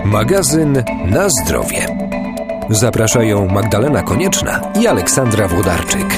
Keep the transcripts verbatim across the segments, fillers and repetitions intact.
Magazyn Na zdrowie. Zapraszają Magdalena Konieczna i Aleksandra Włodarczyk.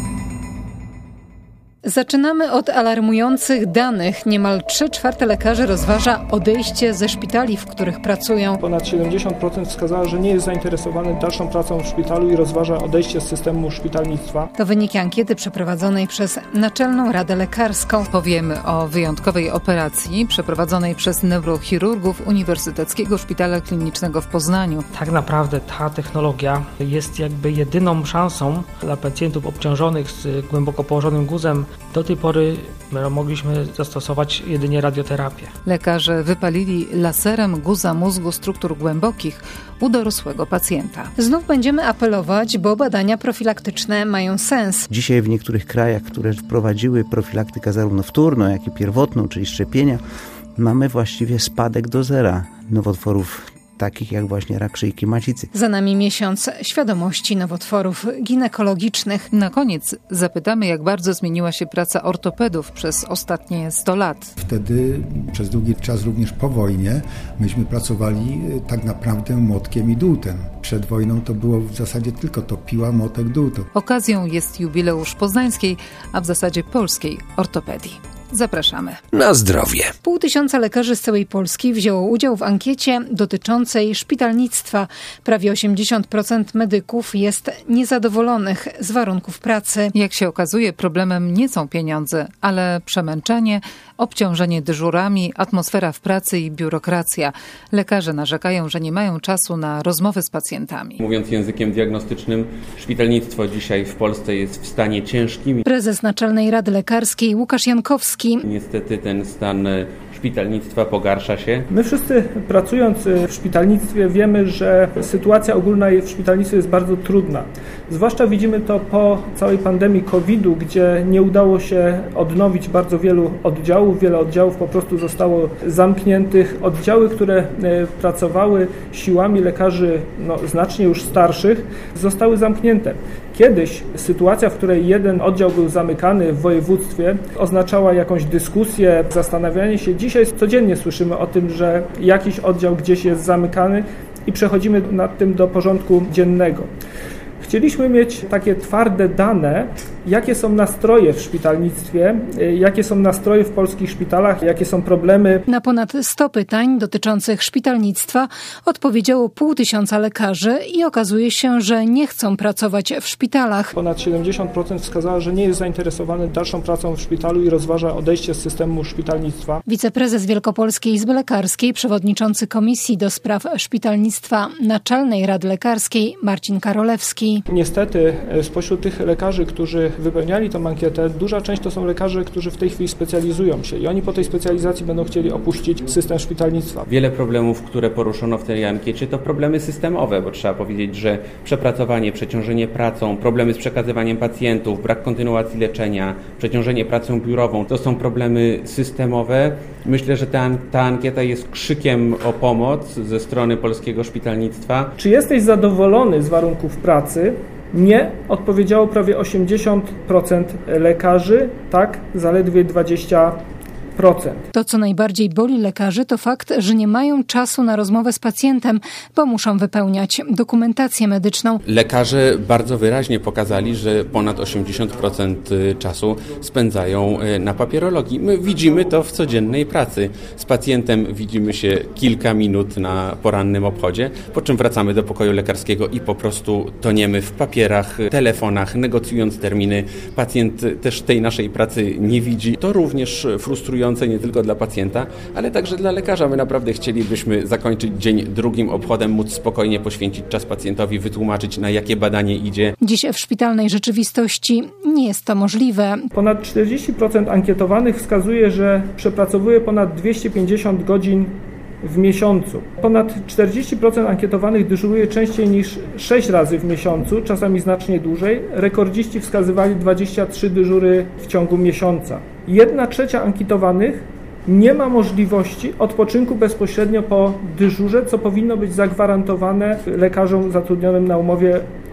Zaczynamy od alarmujących danych. Niemal trzy czwarte lekarzy rozważa odejście ze szpitali, w których pracują. Ponad siedemdziesiąt procent wskazało, że nie jest zainteresowany dalszą pracą w szpitalu i rozważa odejście z systemu szpitalnictwa. To wyniki ankiety przeprowadzonej przez Naczelną Radę Lekarską. Powiemy o wyjątkowej operacji przeprowadzonej przez neurochirurgów Uniwersyteckiego Szpitala Klinicznego w Poznaniu. Tak naprawdę ta technologia jest jakby jedyną szansą dla pacjentów obciążonych z głęboko położonym guzem. Do tej pory mogliśmy zastosować jedynie radioterapię. Lekarze wypalili laserem guza mózgu struktur głębokich u dorosłego pacjenta. Znów będziemy apelować, bo badania profilaktyczne mają sens. Dzisiaj w niektórych krajach, które wprowadziły profilaktykę zarówno wtórną, jak i pierwotną, czyli szczepienia, mamy właściwie spadek do zera nowotworów takich jak właśnie rak szyjki macicy. Za nami miesiąc świadomości nowotworów ginekologicznych. Na koniec zapytamy, jak bardzo zmieniła się praca ortopedów przez ostatnie sto lat. Wtedy przez długi czas, również po wojnie, myśmy pracowali tak naprawdę młotkiem i dłutem. Przed wojną to było w zasadzie tylko to piła, młotek, dłut. Okazją jest jubileusz poznańskiej, a w zasadzie polskiej ortopedii. Zapraszamy. Na zdrowie. Pół tysiąca lekarzy z całej Polski wzięło udział w ankiecie dotyczącej szpitalnictwa. Prawie osiemdziesiąt procent medyków jest niezadowolonych z warunków pracy. Jak się okazuje, problemem nie są pieniądze, ale przemęczenie, obciążenie dyżurami, atmosfera w pracy i biurokracja. Lekarze narzekają, że nie mają czasu na rozmowy z pacjentami. Mówiąc językiem diagnostycznym, szpitalnictwo dzisiaj w Polsce jest w stanie ciężkim. Prezes Naczelnej Rady Lekarskiej Łukasz Jankowski. Niestety ten stan szpitalnictwa pogarsza się. My wszyscy pracując w szpitalnictwie wiemy, że sytuacja ogólna w szpitalnictwie jest bardzo trudna. Zwłaszcza widzimy to po całej pandemii kowidu, gdzie nie udało się odnowić bardzo wielu oddziałów. Wiele oddziałów po prostu zostało zamkniętych. Oddziały, które pracowały siłami lekarzy no, znacznie już starszych, zostały zamknięte. Kiedyś sytuacja, w której jeden oddział był zamykany w województwie, oznaczała jakąś dyskusję, zastanawianie się. Dzisiaj codziennie słyszymy o tym, że jakiś oddział gdzieś jest zamykany i przechodzimy nad tym do porządku dziennego. Chcieliśmy mieć takie twarde dane, jakie są nastroje w szpitalnictwie, jakie są nastroje w polskich szpitalach, jakie są problemy. Na ponad sto pytań dotyczących szpitalnictwa odpowiedziało pół tysiąca lekarzy i okazuje się, że nie chcą pracować w szpitalach. Ponad siedemdziesiąt procent wskazało, że nie jest zainteresowany dalszą pracą w szpitalu i rozważa odejście z systemu szpitalnictwa. Wiceprezes Wielkopolskiej Izby Lekarskiej, przewodniczący Komisji do Spraw Szpitalnictwa Naczelnej Rady Lekarskiej Marcin Karolewski. Niestety spośród tych lekarzy, którzy wypełniali tą ankietę, duża część to są lekarze, którzy w tej chwili specjalizują się i oni po tej specjalizacji będą chcieli opuścić system szpitalnictwa. Wiele problemów, które poruszono w tej ankiecie, to problemy systemowe, bo trzeba powiedzieć, że przepracowanie, przeciążenie pracą, problemy z przekazywaniem pacjentów, brak kontynuacji leczenia, przeciążenie pracą biurową, to są problemy systemowe. Myślę, że ta, ta ankieta jest krzykiem o pomoc ze strony polskiego szpitalnictwa. Czy jesteś zadowolony z warunków pracy? Nie, odpowiedziało prawie osiemdziesiąt procent lekarzy, tak, zaledwie dwadzieścia procent. To, co najbardziej boli lekarzy, to fakt, że nie mają czasu na rozmowę z pacjentem, bo muszą wypełniać dokumentację medyczną. Lekarze bardzo wyraźnie pokazali, że ponad osiemdziesiąt procent czasu spędzają na papierologii. My widzimy to w codziennej pracy. Z pacjentem widzimy się kilka minut na porannym obchodzie, po czym wracamy do pokoju lekarskiego i po prostu toniemy w papierach, telefonach, negocjując terminy. Pacjent też tej naszej pracy nie widzi. To również frustrujące nie tylko dla pacjenta, ale także dla lekarza. My naprawdę chcielibyśmy zakończyć dzień drugim obchodem, móc spokojnie poświęcić czas pacjentowi, wytłumaczyć, na jakie badanie idzie. Dziś w szpitalnej rzeczywistości nie jest to możliwe. Ponad czterdzieści procent ankietowanych wskazuje, że przepracowuje ponad dwieście pięćdziesiąt godzin w miesiącu. Ponad czterdzieści procent ankietowanych dyżuruje częściej niż sześć razy w miesiącu, czasami znacznie dłużej. Rekordziści wskazywali dwadzieścia trzy dyżury w ciągu miesiąca. Jedna trzecia ankietowanych nie ma możliwości odpoczynku bezpośrednio po dyżurze, co powinno być zagwarantowane lekarzom zatrudnionym na umowie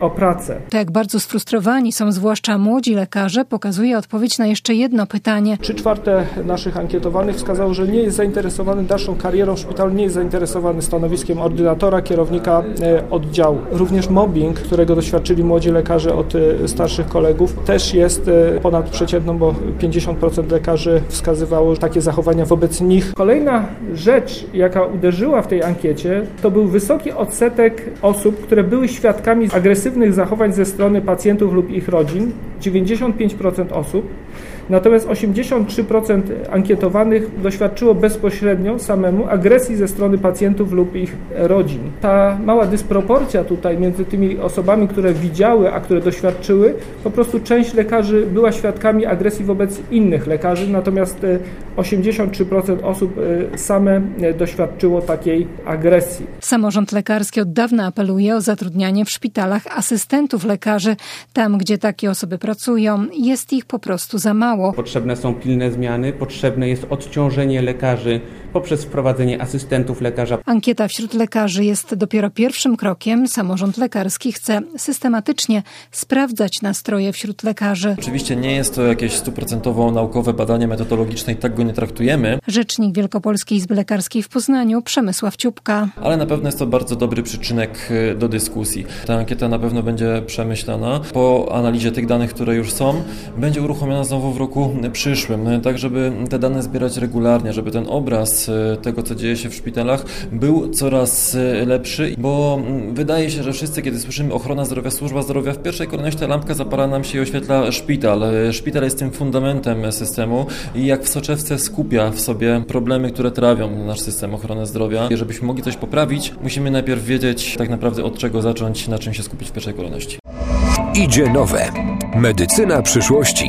o pracę. To jak bardzo sfrustrowani są zwłaszcza młodzi lekarze, pokazuje odpowiedź na jeszcze jedno pytanie. Trzy czwarte naszych ankietowanych wskazało, że nie jest zainteresowany dalszą karierą w szpitalu, nie jest zainteresowany stanowiskiem ordynatora, kierownika oddziału. Również mobbing, którego doświadczyli młodzi lekarze od starszych kolegów, też jest ponadprzeciętną, bo pięćdziesiąt procent lekarzy wskazywało takie zachowania wobec nich. Kolejna rzecz, jaka uderzyła w tej ankiecie, to był wysoki odsetek osób, które były świadkami agresywnych zachowań ze strony pacjentów lub ich rodzin, dziewięćdziesiąt pięć procent osób. Natomiast osiemdziesiąt trzy procent ankietowanych doświadczyło bezpośrednio samemu agresji ze strony pacjentów lub ich rodzin. Ta mała dysproporcja tutaj między tymi osobami, które widziały, a które doświadczyły, po prostu część lekarzy była świadkami agresji wobec innych lekarzy, natomiast osiemdziesiąt trzy procent osób same doświadczyło takiej agresji. Samorząd lekarski od dawna apeluje o zatrudnianie w szpitalach asystentów lekarzy. Tam, gdzie takie osoby pracują, jest ich po prostu za mało. Potrzebne są pilne zmiany, potrzebne jest odciążenie lekarzy poprzez wprowadzenie asystentów lekarza. Ankieta wśród lekarzy jest dopiero pierwszym krokiem. Samorząd lekarski chce systematycznie sprawdzać nastroje wśród lekarzy. Oczywiście nie jest to jakieś stuprocentowo naukowe badanie metodologiczne i tak go nie traktujemy. Rzecznik Wielkopolskiej Izby Lekarskiej w Poznaniu, Przemysław Ciupka. Ale na pewno jest to bardzo dobry przyczynek do dyskusji. Ta ankieta na pewno będzie przemyślana. Po analizie tych danych, które już są, będzie uruchomiona znowu w roku przyszłym, tak żeby te dane zbierać regularnie, żeby ten obraz tego, co dzieje się w szpitalach, był coraz lepszy, bo wydaje się, że wszyscy, kiedy słyszymy ochrona zdrowia, służba zdrowia, w pierwszej kolejności ta lampka zapala nam się i oświetla szpital. Szpital jest tym fundamentem systemu i jak w soczewce skupia w sobie problemy, które trawią nasz system ochrony zdrowia. I żebyśmy mogli coś poprawić, musimy najpierw wiedzieć tak naprawdę od czego zacząć, na czym się skupić w pierwszej kolejności. Idzie nowe. Medycyna przyszłości.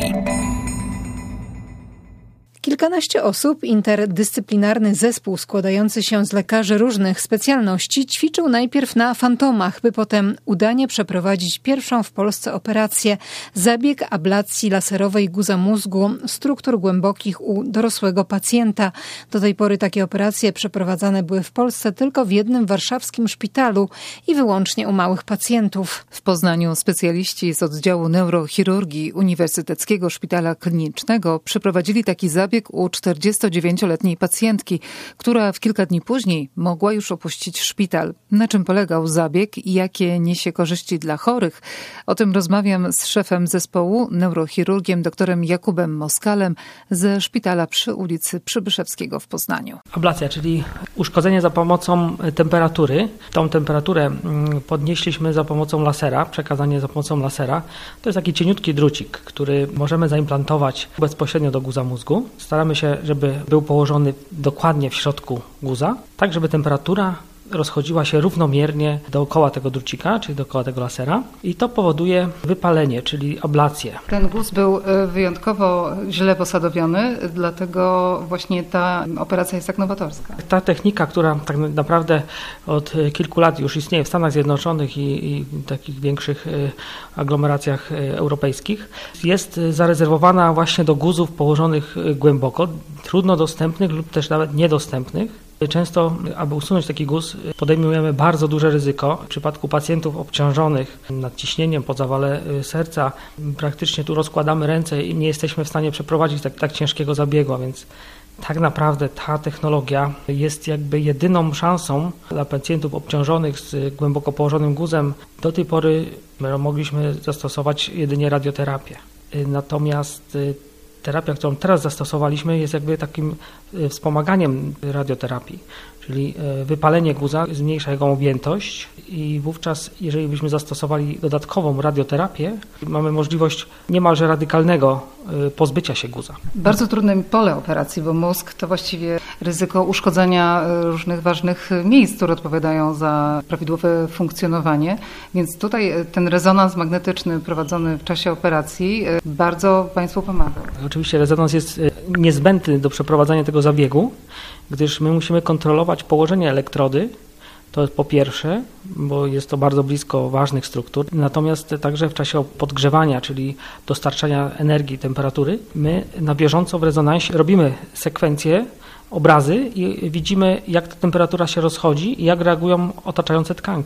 Kilkanaście osób, interdyscyplinarny zespół składający się z lekarzy różnych specjalności ćwiczył najpierw na fantomach, by potem udanie przeprowadzić pierwszą w Polsce operację, zabieg ablacji laserowej guza mózgu struktur głębokich u dorosłego pacjenta. Do tej pory takie operacje przeprowadzane były w Polsce tylko w jednym warszawskim szpitalu i wyłącznie u małych pacjentów. W Poznaniu specjaliści z oddziału neurochirurgii Uniwersyteckiego Szpitala Klinicznego przeprowadzili taki zabieg u czterdziestodziewięcioletniej pacjentki, która w kilka dni później mogła już opuścić szpital. Na czym polegał zabieg i jakie niesie korzyści dla chorych? O tym rozmawiam z szefem zespołu, neurochirurgiem doktorem Jakubem Moskalem ze szpitala przy ulicy Przybyszewskiego w Poznaniu. Ablacja, czyli uszkodzenie za pomocą temperatury. Tą temperaturę podnieśliśmy za pomocą lasera, przekazanie za pomocą lasera. To jest taki cieniutki drucik, który możemy zaimplantować bezpośrednio do guza mózgu. Staramy się, żeby był położony dokładnie w środku guza, tak żeby temperatura rozchodziła się równomiernie dookoła tego drucika, czyli dookoła tego lasera i to powoduje wypalenie, czyli ablację. Ten guz był wyjątkowo źle posadowiony, dlatego właśnie ta operacja jest tak nowatorska. Ta technika, która tak naprawdę od kilku lat już istnieje w Stanach Zjednoczonych i, i takich większych aglomeracjach europejskich, jest zarezerwowana właśnie do guzów położonych głęboko, trudno dostępnych lub też nawet niedostępnych. Często, aby usunąć taki guz, podejmujemy bardzo duże ryzyko. W przypadku pacjentów obciążonych nadciśnieniem po zawale serca praktycznie tu rozkładamy ręce i nie jesteśmy w stanie przeprowadzić tak, tak ciężkiego zabiegu, a więc tak naprawdę ta technologia jest jakby jedyną szansą dla pacjentów obciążonych z głęboko położonym guzem. Do tej pory mogliśmy zastosować jedynie radioterapię. Natomiast terapia, którą teraz zastosowaliśmy, jest jakby takim wspomaganiem radioterapii, czyli wypalenie guza zmniejsza jego objętość i wówczas, jeżeli byśmy zastosowali dodatkową radioterapię, mamy możliwość niemalże radykalnego pozbycia się guza. Bardzo trudne pole operacji, bo mózg to właściwie ryzyko uszkodzenia różnych ważnych miejsc, które odpowiadają za prawidłowe funkcjonowanie, więc tutaj ten rezonans magnetyczny prowadzony w czasie operacji bardzo Państwu pomaga. Oczywiście rezonans jest niezbędny do przeprowadzania tego zabiegu, gdyż my musimy kontrolować położenie elektrody, to jest po pierwsze, bo jest to bardzo blisko ważnych struktur, natomiast także w czasie podgrzewania, czyli dostarczania energii, temperatury, my na bieżąco w rezonansie robimy sekwencję, obrazy i widzimy, jak ta temperatura się rozchodzi i jak reagują otaczające tkanki.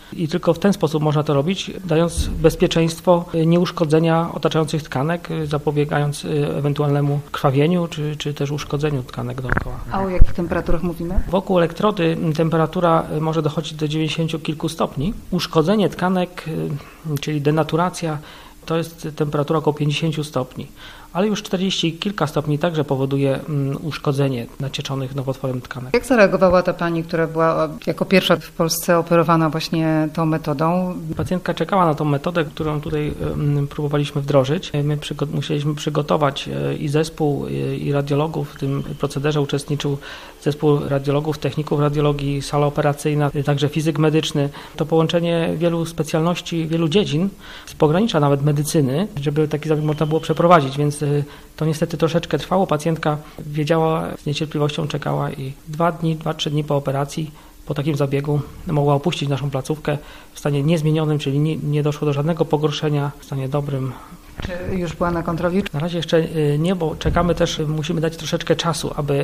i tylko w ten sposób można to robić, dając bezpieczeństwo nieuszkodzenia otaczających tkanek, zapobiegając ewentualnemu krwawieniu czy, czy też uszkodzeniu tkanek dookoła. A o jakich temperaturach mówimy? Wokół elektrody temperatura może dochodzić do dziewięćdziesięciu kilku stopni. Uszkodzenie tkanek, czyli denaturacja, to jest temperatura około pięćdziesięciu stopni. Ale już czterdzieści kilka stopni także powoduje uszkodzenie nacieczonych nowotworem tkanek. Jak zareagowała ta pani, która była jako pierwsza w Polsce operowana właśnie tą metodą? Pacjentka czekała na tą metodę, którą tutaj próbowaliśmy wdrożyć. My przygo- musieliśmy przygotować i zespół, i radiologów. W tym procederze uczestniczył zespół radiologów, techników radiologii, sala operacyjna, także fizyk medyczny. To połączenie wielu specjalności, wielu dziedzin, z pogranicza nawet medycyny, żeby taki zabieg można było przeprowadzić, więc to niestety troszeczkę trwało. Pacjentka wiedziała, z niecierpliwością czekała i dwa dni, dwa, trzy dni po operacji, po takim zabiegu mogła opuścić naszą placówkę w stanie niezmienionym, czyli nie, nie doszło do żadnego pogorszenia, w stanie dobrym. Czy już była na kontroli? Na razie jeszcze nie, bo czekamy też, musimy dać troszeczkę czasu, aby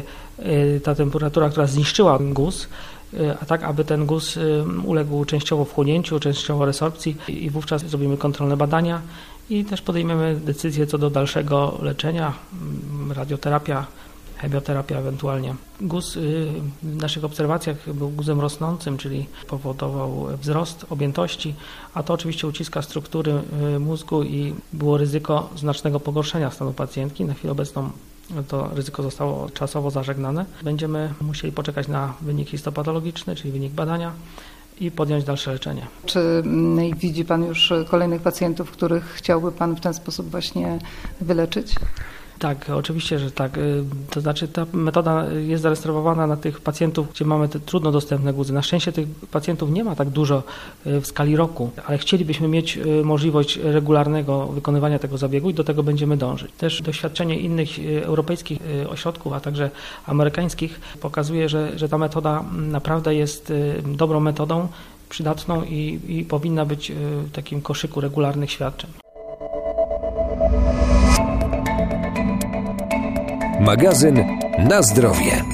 ta temperatura, która zniszczyła guz, a tak, aby ten guz uległ częściowo wchłonięciu, częściowo resorpcji i wówczas zrobimy kontrolne badania i też podejmiemy decyzję co do dalszego leczenia, radioterapia, chemioterapia ewentualnie. Guz w naszych obserwacjach był guzem rosnącym, czyli powodował wzrost objętości, a to oczywiście uciska struktury mózgu i było ryzyko znacznego pogorszenia stanu pacjentki. Na chwilę obecną to ryzyko zostało czasowo zażegnane. Będziemy musieli poczekać na wynik histopatologiczny, czyli wynik badania i podjąć dalsze leczenie. Czy widzi Pan już kolejnych pacjentów, których chciałby Pan w ten sposób właśnie wyleczyć? Tak, oczywiście, że tak. To znaczy ta metoda jest zarejestrowana na tych pacjentów, gdzie mamy te trudno dostępne guzy. Na szczęście tych pacjentów nie ma tak dużo w skali roku, ale chcielibyśmy mieć możliwość regularnego wykonywania tego zabiegu i do tego będziemy dążyć. Też doświadczenie innych europejskich ośrodków, a także amerykańskich pokazuje, że, że ta metoda naprawdę jest dobrą metodą, przydatną i, i powinna być w takim koszyku regularnych świadczeń. Magazyn na zdrowie.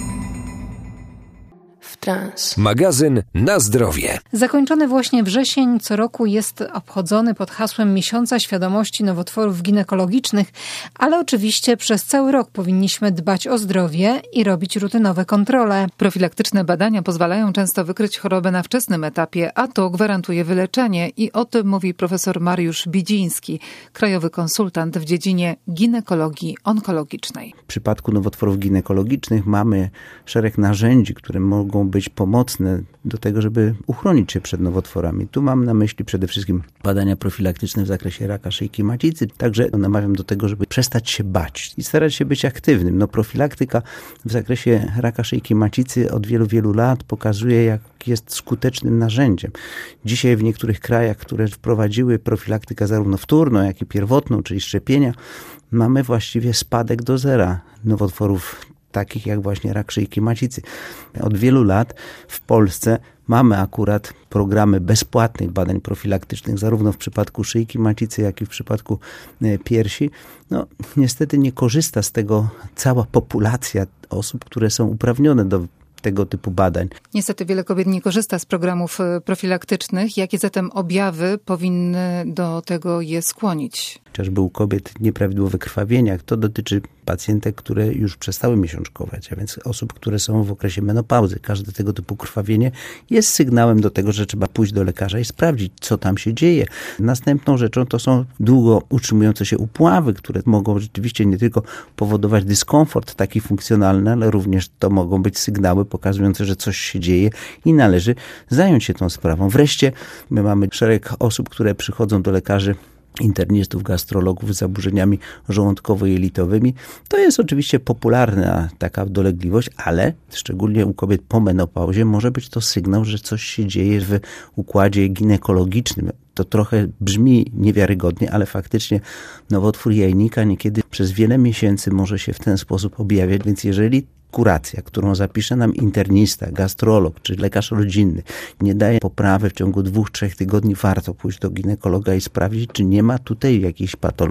Magazyn na zdrowie. Zakończony właśnie wrzesień co roku jest obchodzony pod hasłem Miesiąca Świadomości Nowotworów Ginekologicznych, ale oczywiście przez cały rok powinniśmy dbać o zdrowie i robić rutynowe kontrole. Profilaktyczne badania pozwalają często wykryć chorobę na wczesnym etapie, a to gwarantuje wyleczenie i o tym mówi profesor Mariusz Bidziński, krajowy konsultant w dziedzinie ginekologii onkologicznej. W przypadku nowotworów ginekologicznych mamy szereg narzędzi, które mogą być pomocne do tego, żeby uchronić się przed nowotworami. Tu mam na myśli przede wszystkim badania profilaktyczne w zakresie raka szyjki macicy. Także namawiam do tego, żeby przestać się bać i starać się być aktywnym. No, profilaktyka w zakresie raka szyjki macicy od wielu, wielu lat pokazuje, jak jest skutecznym narzędziem. Dzisiaj w niektórych krajach, które wprowadziły profilaktykę zarówno wtórną, jak i pierwotną, czyli szczepienia, mamy właściwie spadek do zera nowotworów takich jak właśnie rak szyjki macicy. Od wielu lat w Polsce mamy akurat programy bezpłatnych badań profilaktycznych, zarówno w przypadku szyjki macicy, jak i w przypadku piersi. No, niestety nie korzysta z tego cała populacja osób, które są uprawnione do tego typu badań. Niestety wiele kobiet nie korzysta z programów profilaktycznych. Jakie zatem objawy powinny do tego je skłonić? Chociażby u kobiet nieprawidłowe krwawienia, to dotyczy pacjentek, które już przestały miesiączkować, a więc osób, które są w okresie menopauzy. Każde tego typu krwawienie jest sygnałem do tego, że trzeba pójść do lekarza i sprawdzić, co tam się dzieje. Następną rzeczą to są długo utrzymujące się upławy, które mogą rzeczywiście nie tylko powodować dyskomfort taki funkcjonalny, ale również to mogą być sygnały pokazujące, że coś się dzieje i należy zająć się tą sprawą. Wreszcie my mamy szereg osób, które przychodzą do lekarzy, internistów, gastrologów z zaburzeniami żołądkowo-jelitowymi. To jest oczywiście popularna taka dolegliwość, ale szczególnie u kobiet po menopauzie może być to sygnał, że coś się dzieje w układzie ginekologicznym. To trochę brzmi niewiarygodnie, ale faktycznie nowotwór jajnika niekiedy przez wiele miesięcy może się w ten sposób objawiać, więc jeżeli kuracja, którą zapisze nam internista, gastrolog czy lekarz rodzinny, nie daje poprawy w ciągu dwóch, trzech tygodni, warto pójść do ginekologa i sprawdzić, czy nie ma tutaj jakiejś patologii.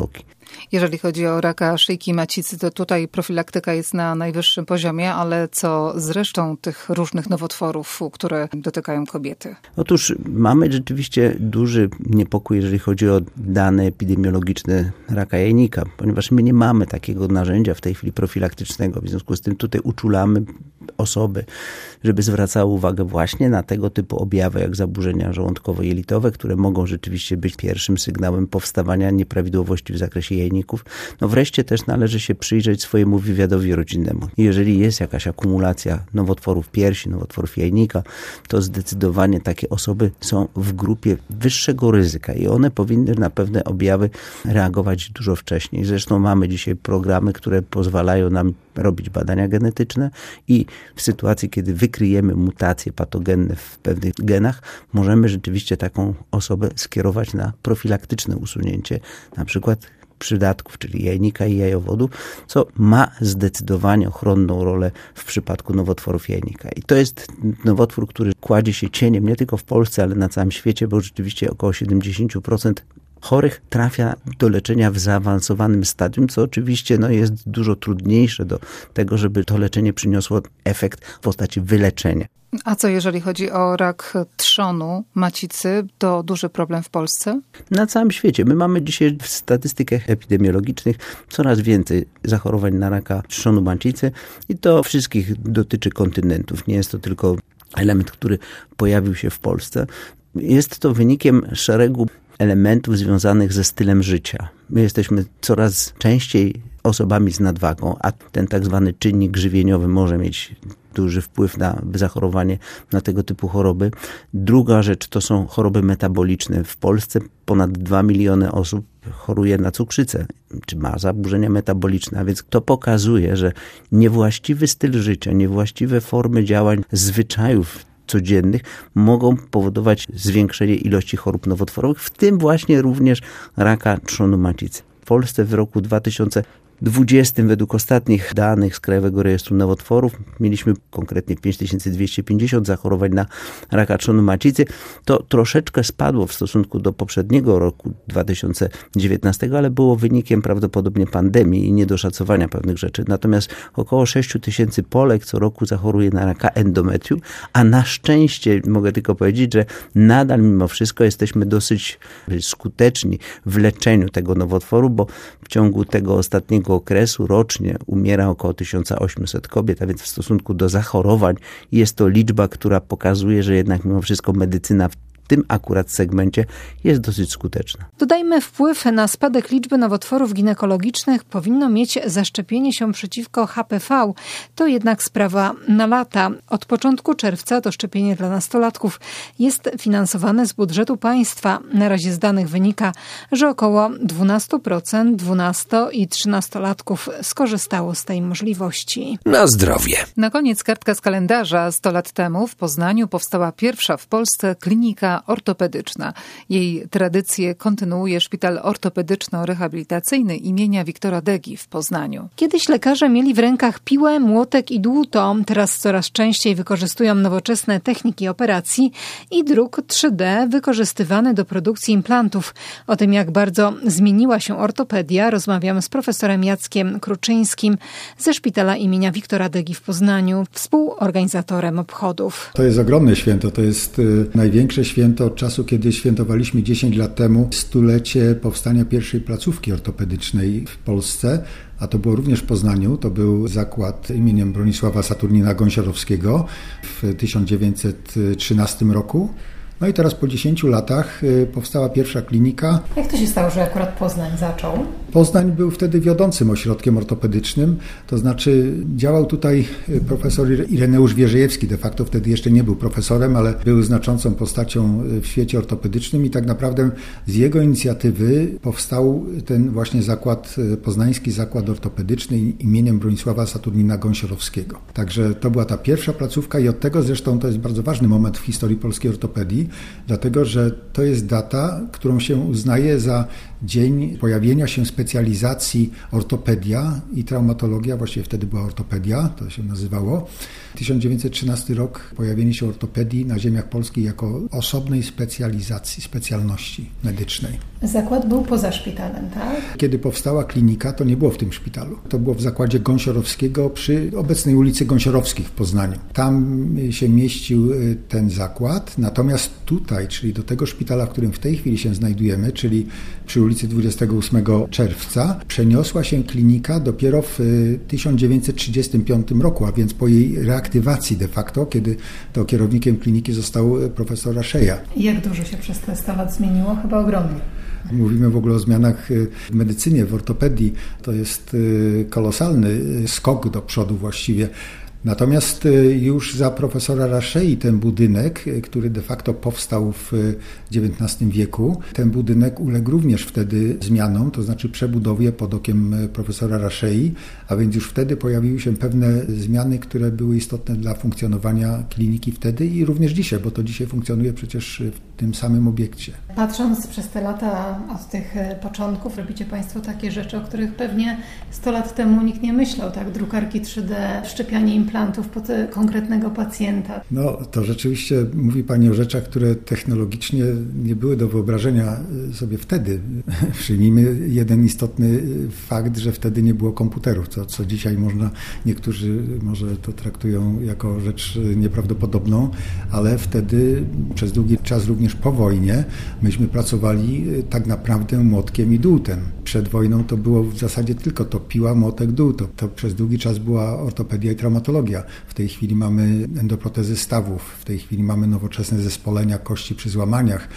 Jeżeli chodzi o raka szyjki macicy, to tutaj profilaktyka jest na najwyższym poziomie, ale co z resztą tych różnych nowotworów, które dotykają kobiety? Otóż mamy rzeczywiście duży niepokój, jeżeli chodzi o dane epidemiologiczne raka jajnika, ponieważ my nie mamy takiego narzędzia w tej chwili profilaktycznego. W związku z tym tutaj uczulamy osoby, żeby zwracały uwagę właśnie na tego typu objawy, jak zaburzenia żołądkowo-jelitowe, które mogą rzeczywiście być pierwszym sygnałem powstawania nieprawidłowości w zakresie jajników. No wreszcie też należy się przyjrzeć swojemu wywiadowi rodzinnemu. Jeżeli jest jakaś akumulacja nowotworów piersi, nowotworów jajnika, to zdecydowanie takie osoby są w grupie wyższego ryzyka i one powinny na pewne objawy reagować dużo wcześniej. Zresztą mamy dzisiaj programy, które pozwalają nam robić badania genetyczne i w sytuacji, kiedy wykryjemy mutacje patogenne w pewnych genach, możemy rzeczywiście taką osobę skierować na profilaktyczne usunięcie, na przykład przydatków, czyli jajnika i jajowodu, co ma zdecydowanie ochronną rolę w przypadku nowotworów jajnika. I to jest nowotwór, który kładzie się cieniem nie tylko w Polsce, ale na całym świecie, bo rzeczywiście około siedemdziesiąt procent chorych trafia do leczenia w zaawansowanym stadium, co oczywiście no, jest dużo trudniejsze do tego, żeby to leczenie przyniosło efekt w postaci wyleczenia. A co jeżeli chodzi o rak trzonu macicy, to duży problem w Polsce? Na całym świecie. My mamy dzisiaj w statystykach epidemiologicznych coraz więcej zachorowań na raka trzonu macicy i to wszystkich dotyczy kontynentów. Nie jest to tylko element, który pojawił się w Polsce. Jest to wynikiem szeregu elementów związanych ze stylem życia. My jesteśmy coraz częściej osobami z nadwagą, a ten tak zwany czynnik żywieniowy może mieć duży wpływ na zachorowanie na tego typu choroby. Druga rzecz to są choroby metaboliczne. W Polsce ponad dwa miliony osób choruje na cukrzycę, czy ma zaburzenia metaboliczne, a więc to pokazuje, że niewłaściwy styl życia, niewłaściwe formy działań, zwyczajów codziennych mogą powodować zwiększenie ilości chorób nowotworowych, w tym właśnie również raka trzonu macicy. W Polsce w roku dwa tysiące dwudziestym według ostatnich danych z Krajowego Rejestru Nowotworów mieliśmy konkretnie pięć tysięcy dwieście pięćdziesiąt zachorowań na raka trzonu macicy. To troszeczkę spadło w stosunku do poprzedniego roku dwa tysiące dziewiętnastego, ale było wynikiem prawdopodobnie pandemii i niedoszacowania pewnych rzeczy. Natomiast około sześć tysięcy Polek co roku zachoruje na raka endometrium, a na szczęście mogę tylko powiedzieć, że nadal mimo wszystko jesteśmy dosyć skuteczni w leczeniu tego nowotworu, bo w ciągu tego ostatniego okresu rocznie umiera około tysiąc osiemset kobiet, a więc w stosunku do zachorowań jest to liczba, która pokazuje, że jednak mimo wszystko medycyna w tym akurat segmencie jest dosyć skuteczna. Dodajmy, wpływ na spadek liczby nowotworów ginekologicznych powinno mieć zaszczepienie się przeciwko H P V. To jednak sprawa na lata. Od początku czerwca to szczepienie dla nastolatków jest finansowane z budżetu państwa. Na razie z danych wynika, że około dwanaście procent dwunasto- i trzynastolatków skorzystało z tej możliwości. Na zdrowie. Na koniec kartka z kalendarza. sto lat temu w Poznaniu powstała pierwsza w Polsce klinika ortopedyczna. Jej tradycję kontynuuje Szpital Ortopedyczno-Rehabilitacyjny imienia Wiktora Degi w Poznaniu. Kiedyś lekarze mieli w rękach piłę, młotek i dłuto. Teraz coraz częściej wykorzystują nowoczesne techniki operacji i druk trzy D wykorzystywany do produkcji implantów. O tym, jak bardzo zmieniła się ortopedia, rozmawiamy z profesorem Jackiem Kruczyńskim ze Szpitala imienia Wiktora Degi w Poznaniu, współorganizatorem obchodów. To jest ogromne święto, to jest największe święto od czasu, kiedy świętowaliśmy dziesięć lat temu stulecie powstania pierwszej placówki ortopedycznej w Polsce, a to było również w Poznaniu. To był zakład imieniem Bronisława Saturnina Gąsiorowskiego w tysiąc dziewięćset trzynastym roku. No i teraz po dziesięciu latach powstała pierwsza klinika. Jak to się stało, że akurat Poznań zaczął? Poznań był wtedy wiodącym ośrodkiem ortopedycznym, to znaczy działał tutaj profesor Ireneusz Wierzejewski, de facto wtedy jeszcze nie był profesorem, ale był znaczącą postacią w świecie ortopedycznym i tak naprawdę z jego inicjatywy powstał ten właśnie zakład, Poznański Zakład Ortopedyczny imieniem Bronisława Saturnina Gąsiorowskiego. Także to była ta pierwsza placówka i od tego zresztą to jest bardzo ważny moment w historii polskiej ortopedii, dlatego że to jest data, którą się uznaje za dzień pojawienia się specjalizacji ortopedia i traumatologia, właściwie wtedy była ortopedia, to się nazywało. tysiąc dziewięćset trzynasty rok, pojawienie się ortopedii na ziemiach polskich jako osobnej specjalizacji, specjalności medycznej. Zakład był poza szpitalem, tak? Kiedy powstała klinika, to nie było w tym szpitalu. To było w zakładzie Gąsiorowskiego przy obecnej ulicy Gąsiorowskich w Poznaniu. Tam się mieścił ten zakład, natomiast tutaj, czyli do tego szpitala, w którym w tej chwili się znajdujemy, czyli przy ulicy dwudziestego ósmego czerwca, przeniosła się klinika dopiero w tysiąc dziewięćset trzydziestym piątym roku, a więc po jej reaktywacji de facto, kiedy to kierownikiem kliniki został profesor Raszeja. I jak dużo się przez te sto lat zmieniło? Chyba ogromnie. Mówimy w ogóle o zmianach w medycynie, w ortopedii. To jest kolosalny skok do przodu właściwie. Natomiast już za profesora Raszei ten budynek, który de facto powstał w dziewiętnastym wieku, ten budynek uległ również wtedy zmianom, to znaczy przebudowie pod okiem profesora Raszei, a więc już wtedy pojawiły się pewne zmiany, które były istotne dla funkcjonowania kliniki wtedy i również dzisiaj, bo to dzisiaj funkcjonuje przecież w tym samym obiekcie. Patrząc przez te lata od tych początków, robicie Państwo takie rzeczy, o których pewnie sto lat temu nikt nie myślał, tak? Drukarki trzy D, wszczepianie implantów pod konkretnego pacjenta. No to rzeczywiście mówi Pani o rzeczach, które technologicznie nie były do wyobrażenia sobie wtedy. Przyjmijmy jeden istotny fakt, że wtedy nie było komputerów, co, co dzisiaj można, niektórzy może to traktują jako rzecz nieprawdopodobną, ale wtedy przez długi czas również po wojnie myśmy pracowali tak naprawdę młotkiem i dłutem. Przed wojną to było w zasadzie tylko to piła, młotek, dół. To, to przez długi czas była ortopedia i traumatologia. W tej chwili mamy endoprotezy stawów, w tej chwili mamy nowoczesne zespolenia kości przy złamaniach.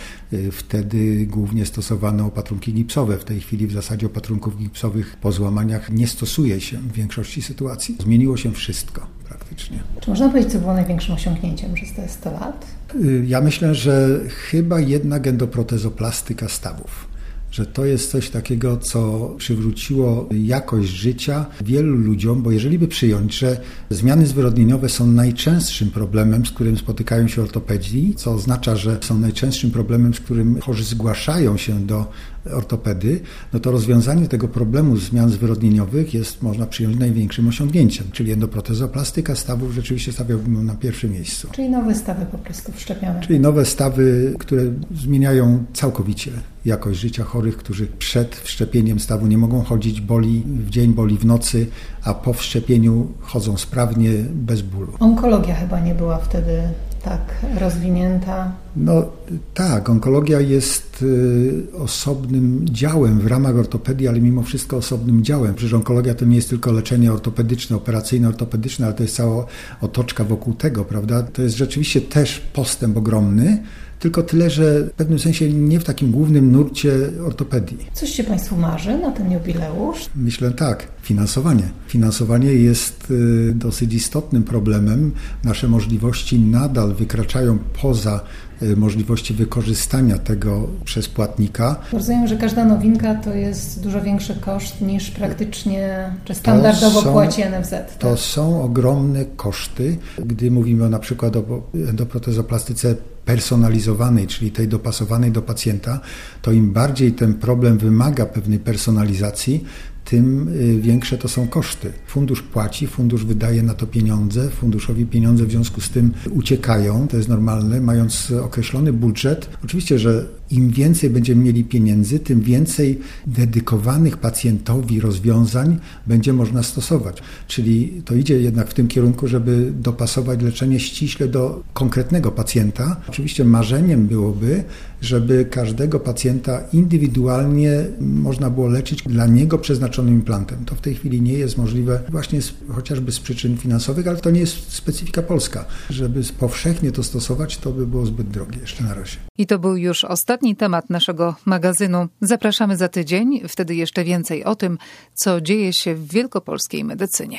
Wtedy głównie stosowano opatrunki gipsowe. W tej chwili w zasadzie opatrunków gipsowych po złamaniach nie stosuje się w większości sytuacji. Zmieniło się wszystko praktycznie. Czy można powiedzieć, co było największym osiągnięciem przez te sto lat? Ja myślę, że chyba jednak endoprotezoplastyka stawów. Że to jest coś takiego, co przywróciło jakość życia wielu ludziom, bo jeżeli by przyjąć, że zmiany zwyrodnieniowe są najczęstszym problemem, z którym spotykają się ortopedzi, co oznacza, że są najczęstszym problemem, z którym chorzy zgłaszają się do ortopedy, no to rozwiązanie tego problemu zmian zwyrodnieniowych jest, można przyjąć, największym osiągnięciem, czyli endoprotezoplastyka stawów rzeczywiście stawiałbym na pierwszym miejscu. Czyli nowe stawy po prostu wszczepione. Czyli nowe stawy, które zmieniają całkowicie jakość życia chorych, którzy przed wszczepieniem stawu nie mogą chodzić, boli w dzień, boli w nocy, a po wszczepieniu chodzą sprawnie, bez bólu. Onkologia chyba nie była wtedy tak rozwinięta. No tak, onkologia jest y, osobnym działem w ramach ortopedii, ale mimo wszystko osobnym działem. Przecież onkologia to nie jest tylko leczenie ortopedyczne, operacyjne, ortopedyczne, ale to jest cała otoczka wokół tego, prawda? To jest rzeczywiście też postęp ogromny, tylko tyle, że w pewnym sensie nie w takim głównym nurcie ortopedii. Coś się Państwu marzy na ten jubileusz? Myślę tak, finansowanie. Finansowanie jest y, dosyć istotnym problemem. Nasze możliwości nadal wykraczają poza y, możliwości wykorzystania tego przez płatnika. Rozumiem, że każda nowinka to jest dużo większy koszt niż praktycznie, czy standardowo są, płaci N F Z. Tak? To są ogromne koszty. Gdy mówimy na przykład o endoprotezoplastyce personalizowanej, czyli tej dopasowanej do pacjenta, to im bardziej ten problem wymaga pewnej personalizacji, tym większe to są koszty. Fundusz płaci, fundusz wydaje na to pieniądze, funduszowi pieniądze w związku z tym uciekają, to jest normalne, mając określony budżet. Oczywiście, że im więcej będziemy mieli pieniędzy, tym więcej dedykowanych pacjentowi rozwiązań będzie można stosować. Czyli to idzie jednak w tym kierunku, żeby dopasować leczenie ściśle do konkretnego pacjenta. Oczywiście marzeniem byłoby, żeby każdego pacjenta indywidualnie można było leczyć dla niego przeznaczonym implantem. To w tej chwili nie jest możliwe właśnie z, chociażby z przyczyn finansowych, ale to nie jest specyfika polska. Żeby powszechnie to stosować, to by było zbyt drogie jeszcze na razie. I to był już ostatni temat naszego magazynu. Zapraszamy za tydzień, wtedy jeszcze więcej o tym, co dzieje się w wielkopolskiej medycynie.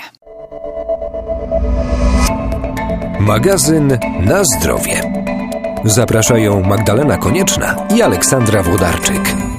Magazyn na zdrowie. Zapraszają Magdalena Konieczna i Aleksandra Włodarczyk.